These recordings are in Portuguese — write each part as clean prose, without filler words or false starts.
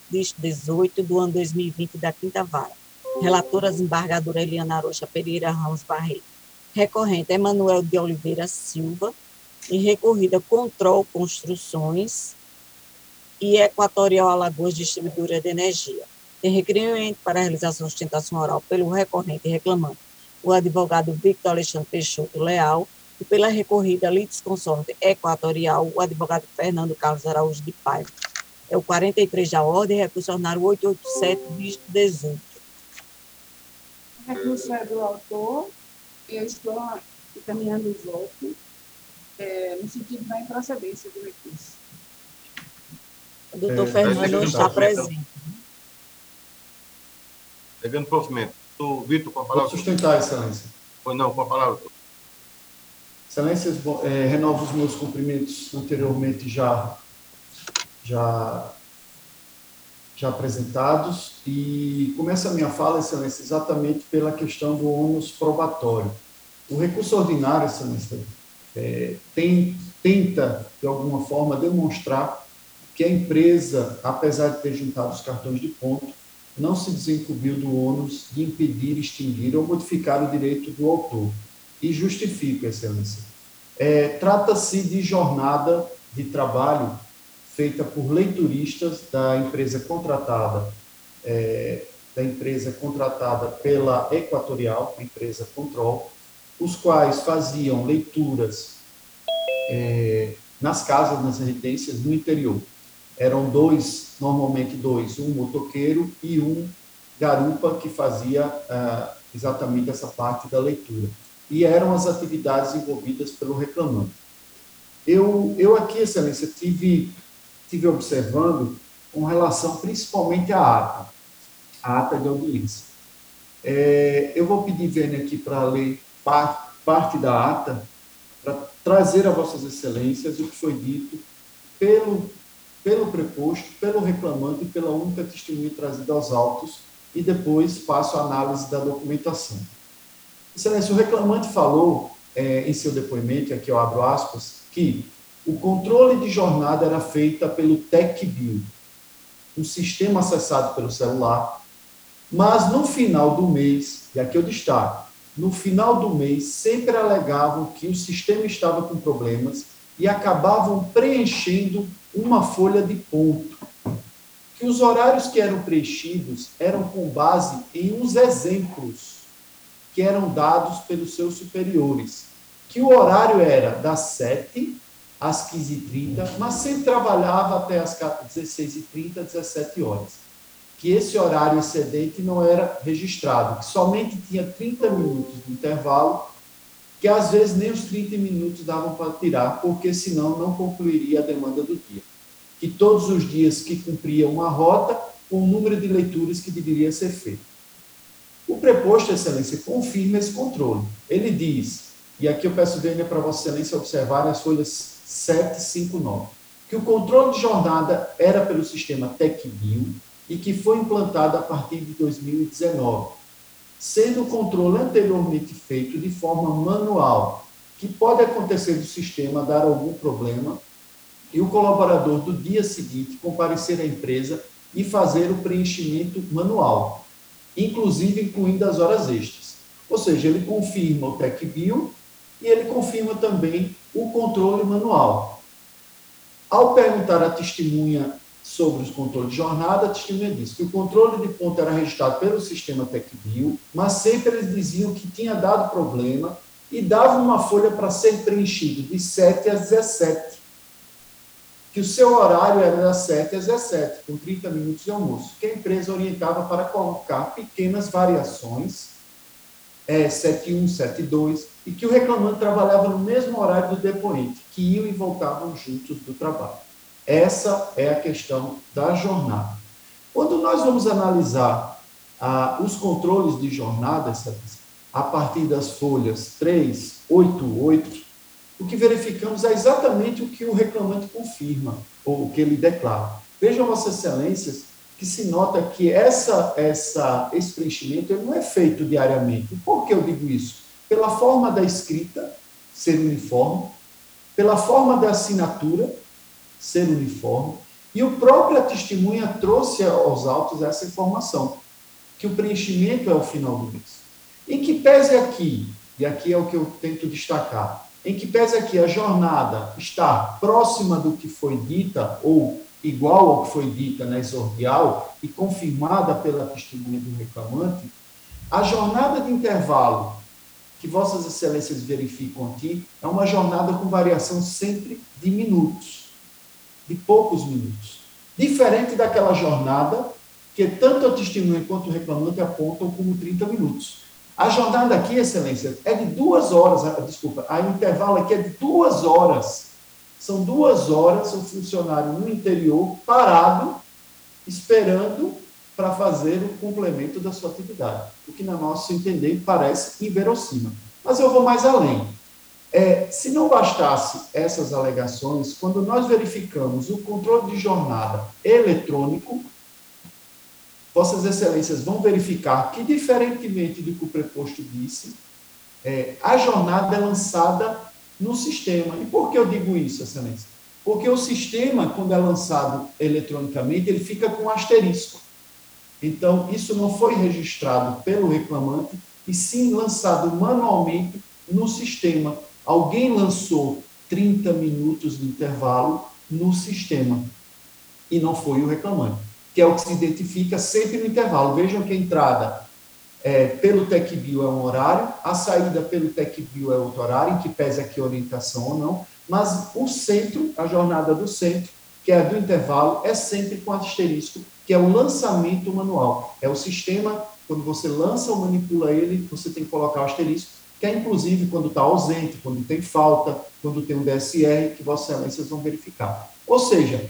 18 do ano 2020 da Quinta Vara. Relatora, desembargadora Eliana Arocha Pereira Ramos Barreto. Recorrente, Emanuel de Oliveira Silva. E recorrida, Control Construções e Equatorial Alagoas Distribuidora de Energia. Tem requerimento para realizar sustentação oral pelo recorrente e reclamante, o advogado Victor Alexandre Peixoto Leal, e pela recorrida litisconsorte Equatorial, o advogado Fernando Carlos Araújo de Paiva. É o 43 da ordem, recurso ordinário 887-18. O recurso é do autor, eu estou encaminhando o voto no sentido da improcedência do recurso. O doutor Fernando não está presente. Pegando provimento. O Vitor, com a Vou palavra. sustentar, Excelência. Pois não, com a palavra. Excelências, renovo os meus cumprimentos anteriormente já apresentados e começo a minha fala, Excelência, exatamente pela questão do ônus probatório. O recurso ordinário, Excelência, tenta, de alguma forma, demonstrar que a empresa, apesar de ter juntado os cartões de ponto, não se desincumbiu do ônus de impedir, extinguir ou modificar o direito do autor. E justifico, Excelência. Trata-se de jornada de trabalho feita por leituristas da empresa contratada pela Equatorial, a empresa Control, os quais faziam leituras nas casas, nas residências no interior. Eram normalmente dois, um motoqueiro e um garupa que fazia exatamente essa parte da leitura. E eram as atividades envolvidas pelo reclamante. Eu aqui, Excelência, tive observando com relação principalmente à ata de audiência. Eu vou pedir, Vênia, aqui para ler parte da ata, para trazer a vossas excelências o que foi dito pelo preposto, pelo reclamante e pela única testemunha trazida aos autos, e depois passo a análise da documentação. Excelência, o reclamante falou em seu depoimento, aqui eu abro aspas, que o controle de jornada era feita pelo TecBio, um sistema acessado pelo celular, mas no final do mês, e aqui eu destaco, no final do mês sempre alegavam que o sistema estava com problemas e acabavam preenchendo uma folha de ponto, que os horários que eram preenchidos eram com base em uns exemplos que eram dados pelos seus superiores, que o horário era das 7 às 15h30, mas sempre trabalhava até às 16h30, 17 horas. Que esse horário excedente não era registrado, que somente tinha 30 minutos de intervalo, que às vezes nem os 30 minutos davam para tirar, porque senão não concluiria a demanda do dia. Que todos os dias que cumpria uma rota, com o número de leituras que deveria ser feito. O preposto, Excelência, confirma esse controle. Ele diz, e aqui eu peço, Vênia, para Vossa Excelência observar as folhas 7 e 5, 9, que o controle de jornada era pelo sistema TecBio e que foi implantado a partir de 2019, sendo o controle anteriormente feito de forma manual, que pode acontecer do sistema dar algum problema e o colaborador do dia seguinte comparecer à empresa e fazer o preenchimento manual, inclusive incluindo as horas extras. Ou seja, ele confirma o TecBio e ele confirma também o controle manual. Ao perguntar à testemunha sobre os controles de jornada, a testemunha disse que o controle de ponto era registrado pelo sistema TecBio, mas sempre eles diziam que tinha dado problema e davam uma folha para ser preenchido de 7 às 17, que o seu horário era das 7 às 17, com 30 minutos de almoço, que a empresa orientava para colocar pequenas variações, 7:1, 7:2, e que o reclamante trabalhava no mesmo horário do depoente, que iam e voltavam juntos do trabalho. Essa é a questão da jornada. Quando nós vamos analisar os controles de jornada, a partir das folhas 3, 8, 8, o que verificamos é exatamente o que o reclamante confirma, ou o que ele declara. Vejam, Vossas Excelências, que se nota que esse preenchimento ele não é feito diariamente. Por que eu digo isso? Pela forma da escrita ser uniforme, pela forma da assinatura ser uniforme E o próprio testemunha trouxe aos autos essa informação, que o preenchimento é o final do mês. Em que pese aqui, e aqui é o que eu tento destacar, em que pese aqui a jornada estar próxima do que foi dita, ou igual ao que foi dita na exordial, e confirmada pela testemunha do reclamante, a jornada de intervalo que Vossas Excelências verificam aqui é uma jornada com variação sempre de minutos, de poucos minutos. Diferente daquela jornada que tanto a testemunha quanto o reclamante apontam como 30 minutos. A jornada aqui, Excelência, é de 2 horas, desculpa, a intervalo aqui é de 2 horas. São 2 horas o funcionário no interior parado, esperando para fazer o complemento da sua atividade. O que, na nosso entender, parece inverossímil. Mas eu vou mais além. Se não bastasse essas alegações, quando nós verificamos o controle de jornada eletrônico, Vossas Excelências vão verificar que, diferentemente do que o preposto disse, a jornada é lançada no sistema. E por que eu digo isso, Excelência? Porque o sistema, quando é lançado eletronicamente, ele fica com asterisco. Então, isso não foi registrado pelo reclamante, e sim lançado manualmente no sistema. Alguém lançou 30 minutos de intervalo no sistema, e não foi o reclamante, que é o que se identifica sempre no intervalo. Vejam que a entrada pelo TecBio é um horário, a saída pelo TecBio é outro horário, em que pese aqui orientação ou não, mas o centro, a jornada do centro, que é a do intervalo, é sempre com asterisco, que é o lançamento manual. É o sistema, quando você lança ou manipula ele, você tem que colocar o asterisco, que é inclusive quando está ausente, quando tem falta, quando tem um DSR, que Vossas Excelências vão verificar. Ou seja,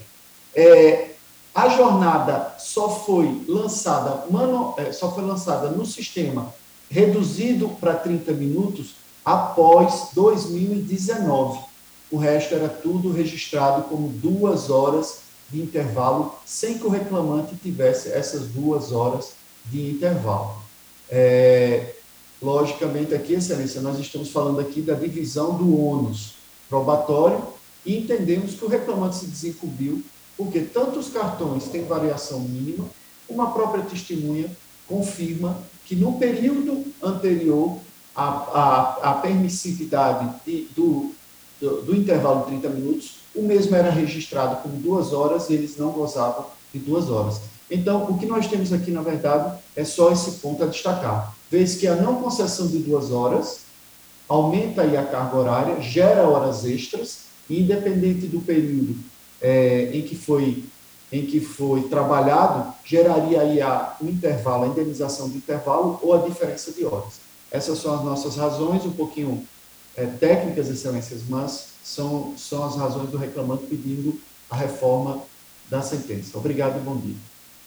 a jornada só foi lançada no sistema reduzido para 30 minutos após 2019. O resto era tudo registrado como 2 horas de intervalo, sem que o reclamante tivesse essas 2 horas de intervalo. Logicamente, aqui, Excelência, nós estamos falando aqui da divisão do ônus probatório e entendemos que o reclamante se desencubiu porque tanto os cartões têm variação mínima, como a própria testemunha confirma que no período anterior à permissividade do intervalo de 30 minutos, o mesmo era registrado como 2 horas e eles não gozavam de 2 horas. Então, o que nós temos aqui, na verdade, é só esse ponto a destacar. Vez que a não concessão de 2 horas aumenta aí a carga horária, gera horas extras, e independente do período em que foi trabalhado, geraria aí o intervalo, a indenização do intervalo ou a diferença de horas. Essas são as nossas razões, um pouquinho técnicas, Excelências, mas são as razões do reclamante pedindo a reforma da sentença. Obrigado e bom dia.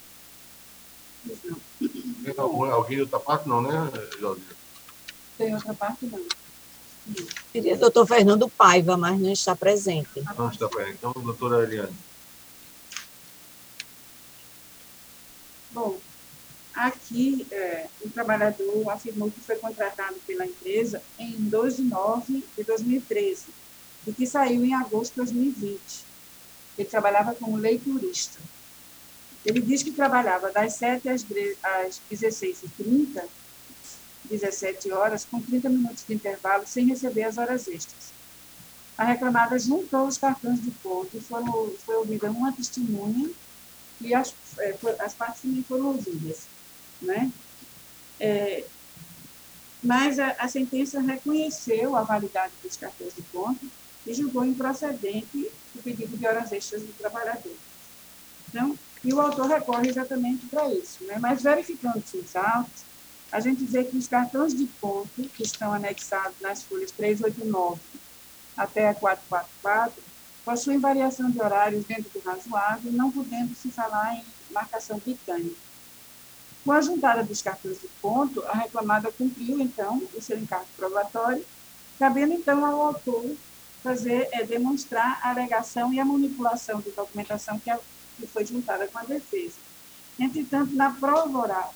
Tem alguém de outra parte? Não, né, Jorge? Tem outra parte, não. Seria doutor Fernando Paiva, mas não está presente. Não está presente. Então, doutora Eliane. Bom, aqui o trabalhador afirmou que foi contratado pela empresa em 2 de 9 de 2013 e que saiu em agosto de 2020. Ele trabalhava como leiturista. Ele diz que trabalhava das 7 às 16h30, 17 horas, com 30 minutos de intervalo, sem receber as horas extras. A reclamada juntou os cartões de ponto e foi ouvida uma testemunha e as partes também foram ouvidas, né? Mas a sentença reconheceu a validade dos cartões de ponto e julgou improcedente o pedido de horas extras do trabalhador. Então, e o autor recorre exatamente para isso, né? Mas verificando-se os autos, a gente vê que os cartões de ponto que estão anexados nas folhas 389 até a 444 possuem variação de horários dentro do razoável, não podendo se falar em marcação britânica. Com a juntada dos cartões de ponto, a reclamada cumpriu, então, o seu encargo probatório, cabendo, então, ao autor demonstrar a alegação e a manipulação de documentação que foi juntada com a defesa. Entretanto, na prova oral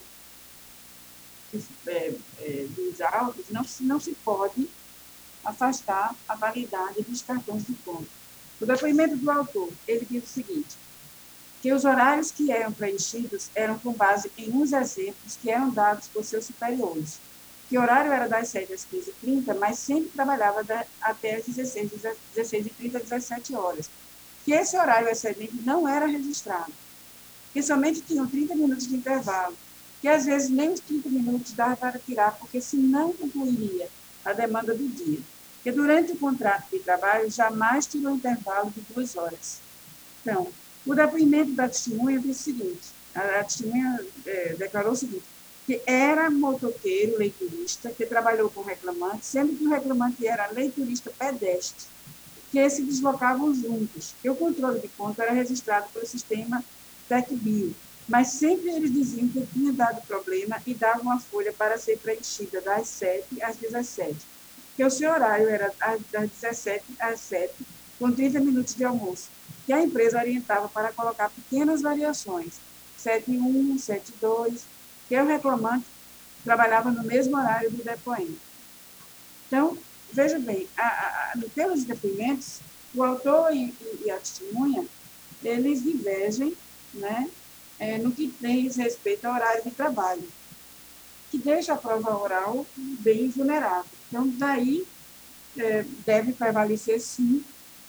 dos autos, não se pode afastar a validade dos cartões de ponto. O depoimento do autor, ele diz o seguinte: que os horários que eram preenchidos eram com base em uns exemplos que eram dados por seus superiores. Que o horário era das 7 às 15h30, mas sempre trabalhava até às 16h30, 17 horas. Que esse horário excedente não era registrado, que somente tinham 30 minutos de intervalo, que às vezes nem os 30 minutos dava para tirar, porque senão concluiria a demanda do dia. Que durante o contrato de trabalho jamais tirou intervalo de 2 horas. Então, o depoimento da testemunha disse o seguinte, a testemunha declarou o seguinte, que era motoqueiro leiturista, que trabalhou com reclamante, sendo que o reclamante era leiturista pedestre, que se deslocavam juntos, que o controle de ponto era registrado pelo sistema TecBio, mas sempre eles diziam que tinha dado problema e davam uma folha para ser preenchida das 7 às 17, que o seu horário era das 17 às 7, com 30 minutos de almoço, que a empresa orientava para colocar pequenas variações, 7:1, 7:2, que o reclamante trabalhava no mesmo horário do depoente. Então, veja bem, pelos depoimentos, o autor e a testemunha, eles divergem, né, no que diz respeito ao horário de trabalho, que deixa a prova oral bem vulnerável. Então, daí deve prevalecer, sim,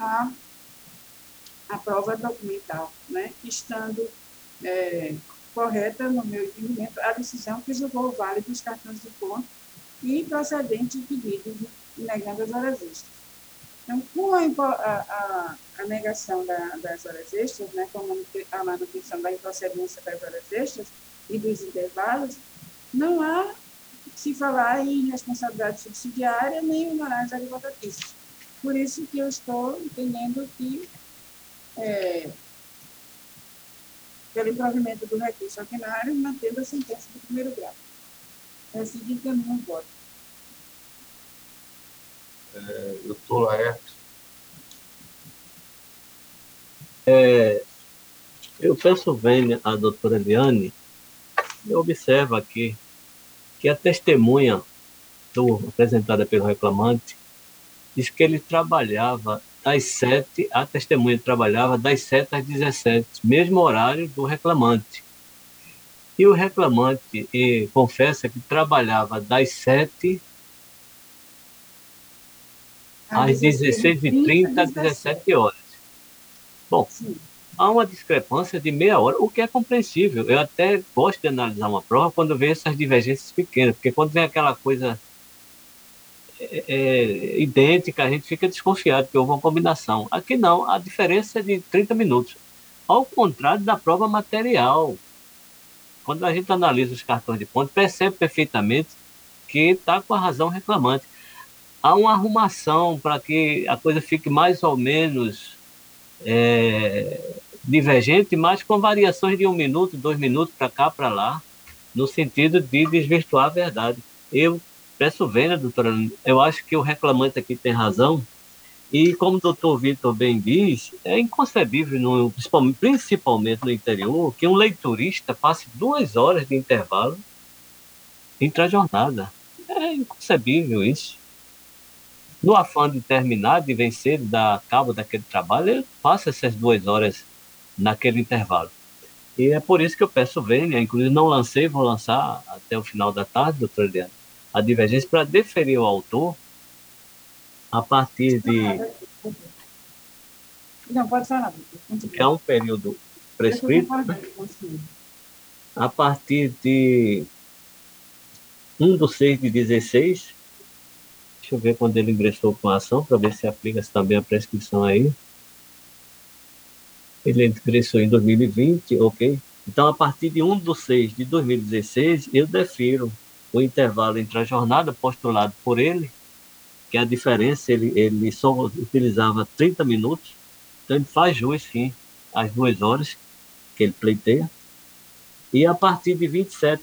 a prova documental, né, estando correta, no meu entendimento, a decisão que julgou válido os cartões de ponto e procedente de pedidos negando as horas extras. Então, com a negação das horas extras, né, com a manutenção da improcedência das horas extras e dos intervalos, não há se falar em responsabilidade subsidiária nem em honorários advocatícios. Por isso que eu estou entendendo que, pelo improvimento do recurso ordinário, mantendo a sentença do primeiro grau. É assim que encaminho o voto. Doutor Laerte. Eu peço vênia à doutora Eliane, eu observo aqui que a testemunha apresentada pelo reclamante diz que ele trabalhava das 7, a testemunha trabalhava das 7 às 17, mesmo horário do reclamante. E o reclamante confessa que trabalhava das 7 às 16h30, 17 horas. Bom, sim, há uma discrepância de meia hora, o que é compreensível. Eu até gosto de analisar uma prova quando vejo essas divergências pequenas, porque quando vem aquela coisa idêntica, a gente fica desconfiado que houve uma combinação. Aqui não, a diferença é de 30 minutos. Ao contrário da prova material. Quando a gente analisa os cartões de ponto, percebe perfeitamente que está com a razão reclamante. Há uma arrumação para que a coisa fique mais ou menos divergente, mas com variações de 1 minuto, 2 minutos para cá, para lá, no sentido de desvirtuar a verdade. Eu peço vênia, doutora, eu acho que o reclamante aqui tem razão, e como o doutor Vitor bem diz, é inconcebível, principalmente no interior, que um leiturista passe 2 horas de intervalo entre a jornada. É inconcebível isso. No afã de terminar, de vencer, de dar cabo daquele trabalho, ele passa essas 2 horas naquele intervalo. E é por isso que eu peço vênia, inclusive não lancei, vou lançar até o final da tarde, doutor Eliane, a divergência para deferir ao autor a partir de... Não, pode falar. Que é um período prescrito, né? A partir de 1/6/16, deixa eu ver quando ele ingressou com a ação, para ver se aplica-se também a prescrição aí. Ele ingressou em 2020, ok? Então, a partir de 1/6/2016, eu defiro o intervalo entre a jornada postulado por ele, que a diferença, ele só utilizava 30 minutos, então ele faz jus, sim, às 2 horas que ele pleiteia. E a partir de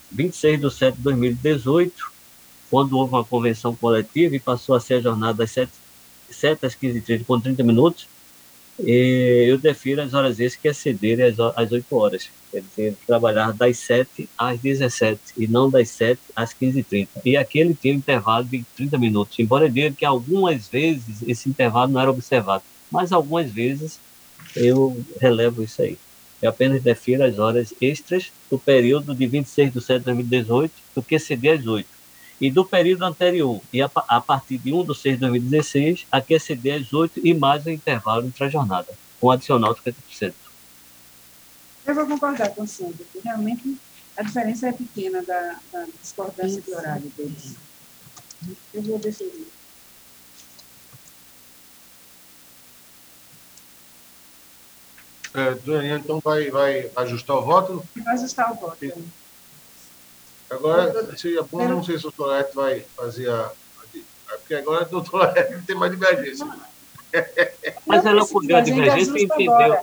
26/7/2018, quando houve uma convenção coletiva e passou a ser a jornada das 7 às 15h30 com 30 minutos, eu defiro as horas extras que excederem as 8 horas. Quer dizer, trabalhar das 7 às 17 e não das 7 às 15h30. E aqui ele tinha um intervalo de 30 minutos, embora eu diga que algumas vezes esse intervalo não era observado, mas algumas vezes eu relevo isso aí. Eu apenas defiro as horas extras do período de 26/7/2018 do QCD às 8. E do período anterior, e a partir de 1/6/2016, a QCD às 8 e mais o intervalo entre a jornada, com adicional de 50%. Eu vou concordar com o senhor, porque realmente a diferença é pequena da discordância de horário deles. Eu vou definir. Daniel, então vai ajustar o voto? Vai ajustar o voto. Agora, seria bom, não sei se o doutor Laerte vai fazer porque agora o doutor Laerte tem mais divergência. Mas ela pediu a divergência e entendeu.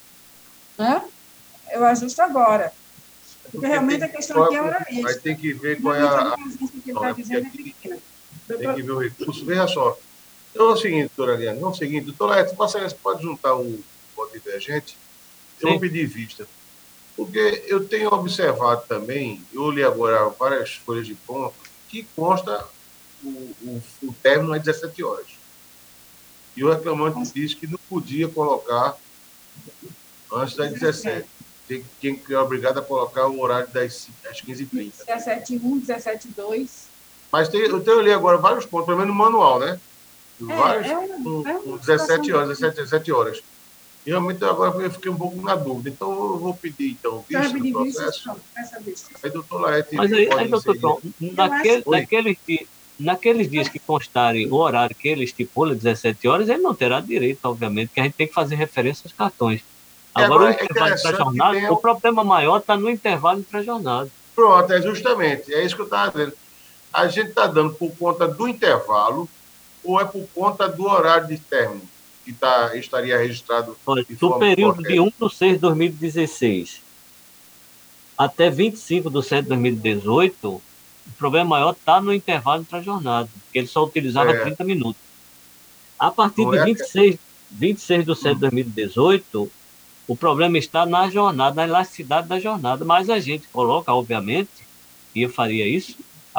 Eu ajusto agora. Porque realmente a questão aqui é hora extra. Vai ter que ver qual é a divergência que ele está dizendo é pequena. Tem que ver o recurso. Veja só. Então é o seguinte, doutora Ariane, é o seguinte, doutora Laerte, você pode juntar o voto divergente? Eu vou pedir vista. Porque eu tenho observado também, eu olhei agora várias folhas de ponto, que consta o término às 17 horas. E o reclamante disse que não podia colocar antes das 17. Quem é obrigado a colocar o horário das 15h30. 17h1, 17h2. Mas eu li agora vários pontos, pelo menos no manual, né? Vários, com 17 horas. E realmente agora eu fiquei um pouco na dúvida. Então eu vou pedir vista do processo. Aí, doutor Laerte, mas aí doutor João, naqueles dias que constarem o horário que ele estipula, 17 horas, ele não terá direito, obviamente, que a gente tem que fazer referência aos cartões. Agora o intervalo entre a jornada, o problema maior está no intervalo entre a jornada. Pronto, é justamente, é isso que eu estava dizendo. A gente está dando por conta do intervalo ou é por conta do horário de término que estaria registrado? Olha, do período de 1/6/2016 até 25/7/2018, o problema maior está no intervalo entre a jornada, que ele só utilizava 30 minutos. A partir de 26/7/2018, o problema está na jornada, na elasticidade da jornada, mas a gente coloca, obviamente, e eu faria isso, a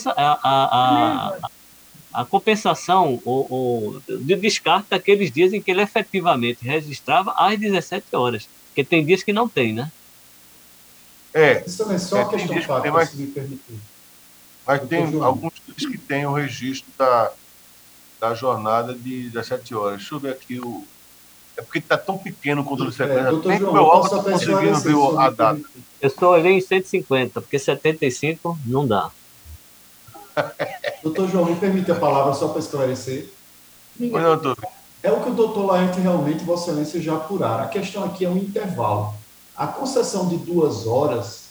compensação de descarte daqueles dias em que ele efetivamente registrava às 17 horas, porque tem dias que não tem, né? Isso não é só questão fática, se me permitir. Mas tem alguns dias que tem o registro da jornada de 17 horas. Deixa eu ver aqui É porque está tão pequeno o controle de sequência. Doutor João, eu posso até conseguindo ver a data. Eu só olhei em 150, porque 75 não dá. Doutor João, me permite a palavra só para esclarecer. Pois não, doutor. É o que o doutor Laerte realmente, Vossa Excelência, já apuraram. A questão aqui é um intervalo. A concessão de 2 horas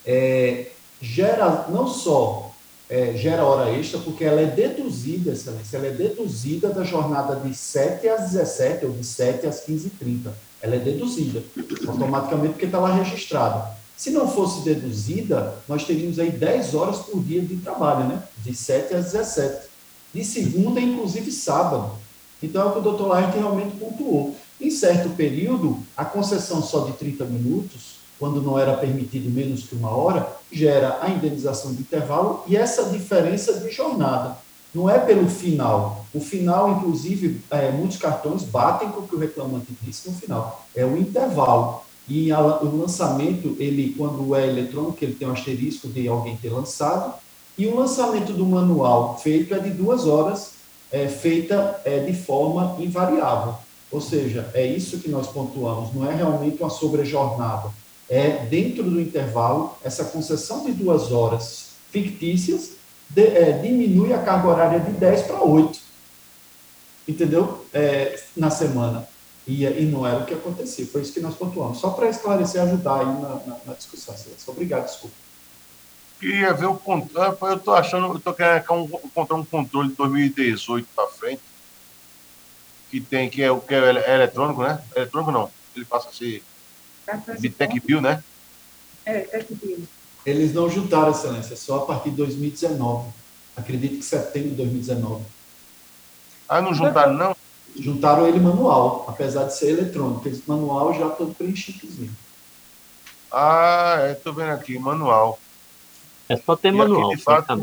gera não só gera hora extra, porque ela é deduzida, Excelência, ela é deduzida da jornada de 7 às 17 ou de 7 às 15h30. Ela é deduzida automaticamente porque está lá registrada. Se não fosse deduzida, nós teríamos aí 10 horas por dia de trabalho, né? De 7 às 17. De segunda, inclusive sábado. Então, é o que o doutor Laerte realmente pontuou. Em certo período, a concessão só de 30 minutos, quando não era permitido menos que 1 hora, gera a indenização de intervalo e essa diferença de jornada. Não é pelo final. O final, inclusive, muitos cartões batem com o que o reclamante disse no final. É o intervalo. E o lançamento, quando é eletrônico, ele tem um asterisco de alguém ter lançado, e o lançamento do manual feito é de 2 horas, feita de forma invariável. Ou seja, é isso que nós pontuamos, não é realmente uma sobrejornada. É dentro do intervalo, essa concessão de 2 horas fictícias diminui a carga horária de 10 para 8. Entendeu? Na semana. E não era o que acontecia. Foi isso que nós pontuamos. Só para esclarecer, ajudar aí na discussão. Obrigado, desculpa. Queria ver o controle. Eu estou querendo encontrar um controle de 2018 para frente, que é eletrônico, né? Eletrônico não. Ele passa a ser de TecBio, né? TecBio. Eles não juntaram, Excelência, só a partir de 2019. Acredito que setembro de 2019. Ah, não juntaram, não? Juntaram ele manual, apesar de ser eletrônico. Esse manual já todo preenchidozinho. Estou vendo aqui, manual. É só ter manual, aqui, de fato,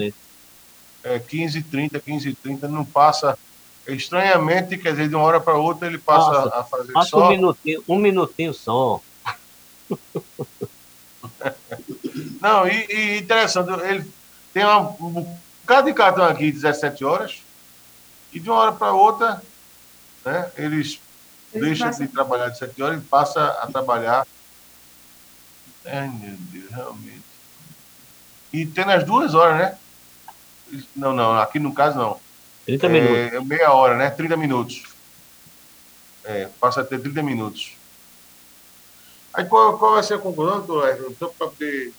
15h30, não passa. Estranhamente, quer dizer, de uma hora para outra, ele passa a fazer passa só... um minutinho só. Não, e interessante, ele tem um bocado de cartão aqui, 17 horas, e de uma hora para outra, né, eles deixam de trabalhar de 7 horas e passam a trabalhar. Ai, meu Deus, realmente. E tem nas 2 horas, né? Não, não, aqui no caso não. 30 minutos. É meia hora, né? 30 minutos. Passa a ter 30 minutos. Aí qual vai ser a conclusão, doutor? Só para poder...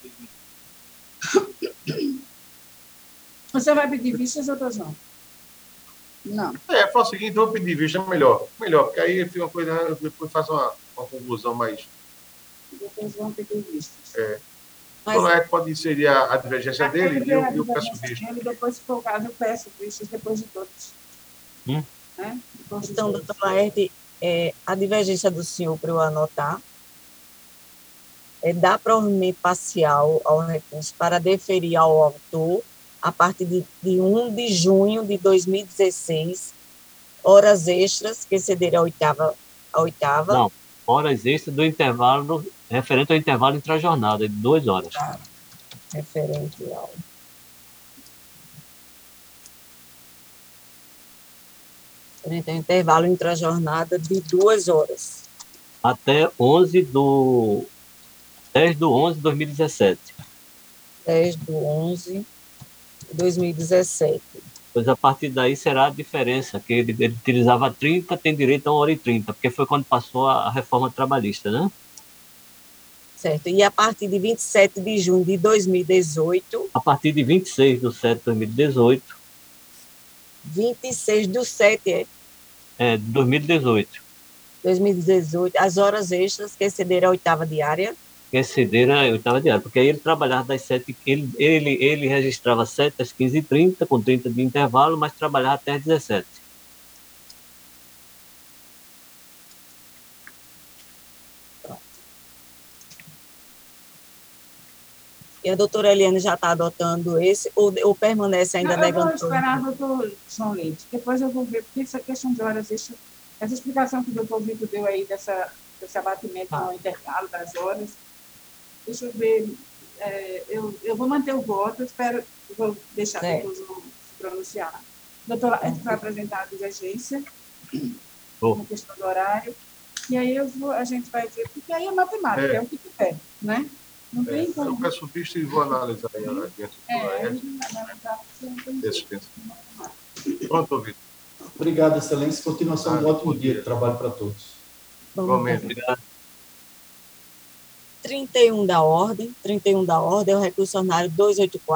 Você vai pedir vistas, doutor João? Não. Faz o seguinte, vou pedir vista melhor. Melhor, porque aí fica uma coisa, eu depois faço uma conclusão mais... Depois vão pedir vistas. Mas... Então, pode inserir a divergência dele e eu peço vista. Depois, se for o caso, eu peço vistas depois de todos. Né? Então, doutor Laerte, a divergência do senhor, para eu anotar, dá provimento parcial ao recurso para deferir ao autor, a partir de 1 de junho de 2016, horas extras que excederem a oitava. Não, horas extras do intervalo, referente ao intervalo intra-jornada, de 2 horas. Referente ao... Referente ao intervalo intra-jornada de 2 horas. Até 10 de 11 de 2017. 10 de 11 de 2017. Pois a partir daí será a diferença, que ele utilizava 30, tem direito a 1h30, porque foi quando passou a reforma trabalhista, né? Certo. E a partir de 27 de junho de 2018... A partir de 26 de 7 de 2018... 26 de 7, de 2018. 2018, as horas extras que excederam a oitava diária. Que excederam a oitava diária, porque aí ele trabalhava das 7, ele registrava 7 às 15h30, com 30 de intervalo, mas trabalhava até às 17. E a doutora Eliane já está adotando esse, ou permanece ainda negando? Eu vou esperar o doutor João Leite. Depois eu vou ver, porque essa questão de horas extras, essa explicação que o doutor Vitor deu aí desse abatimento no intervalo das horas, deixa eu ver, eu vou manter o voto, vou deixar o doutor João se pronunciar. Doutor, a gente vai apresentar a divergência, na questão do horário, e aí a gente vai ver, porque aí é matemática, é o que tiver, né? Não tem como. Eu peço vista e vou analisar aí adiante. Pronto, Vitor. Obrigado, excelência. Continuação de um ótimo dia de trabalho para todos. Igualmente. Obrigado. 31 da ordem, é o recurso ordinário 284.